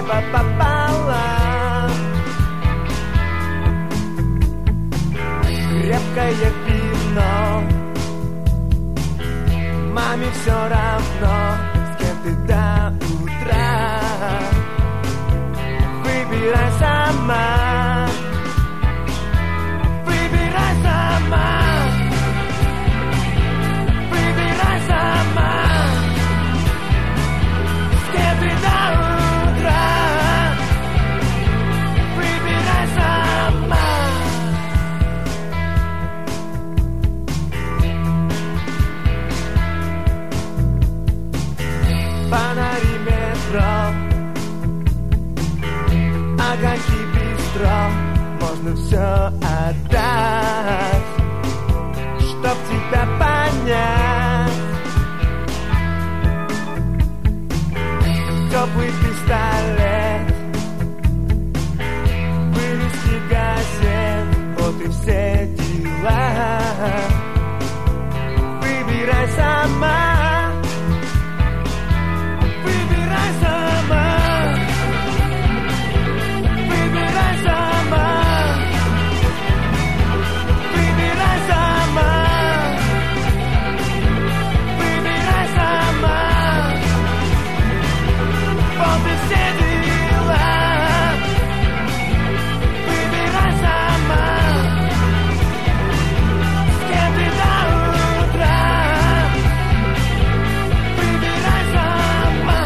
пополам. Крепкое вино, маме все равно, с кем ты до утра. Выбирай сама, выбирай сама, выбирай сама, с кем ты до утра. Выбирай сама. Фонари метро, огоньки бистро, можно все отдать, чтоб тебя понять. Теплый пистолет, вырезки газет, вот и все дела. Выбирай сама. Выбирай сама, выбирай сама, выбирай сама, выбирай сама. Вот и все дела. Выбирай сама, с кем ты до утра. Выбирай сама.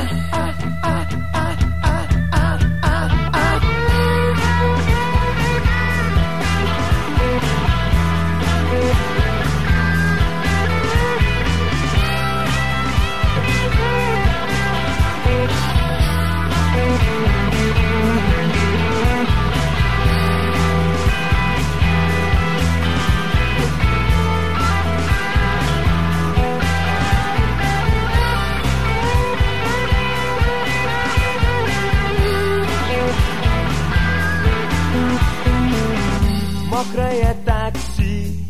Мокрое такси,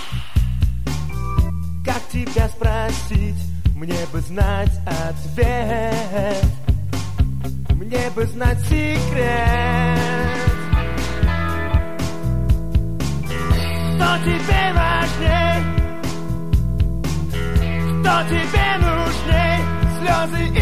как тебя спросить? Мне бы знать ответ, мне бы знать секрет. Кто тебе важней? Кто тебе нужней? Слезы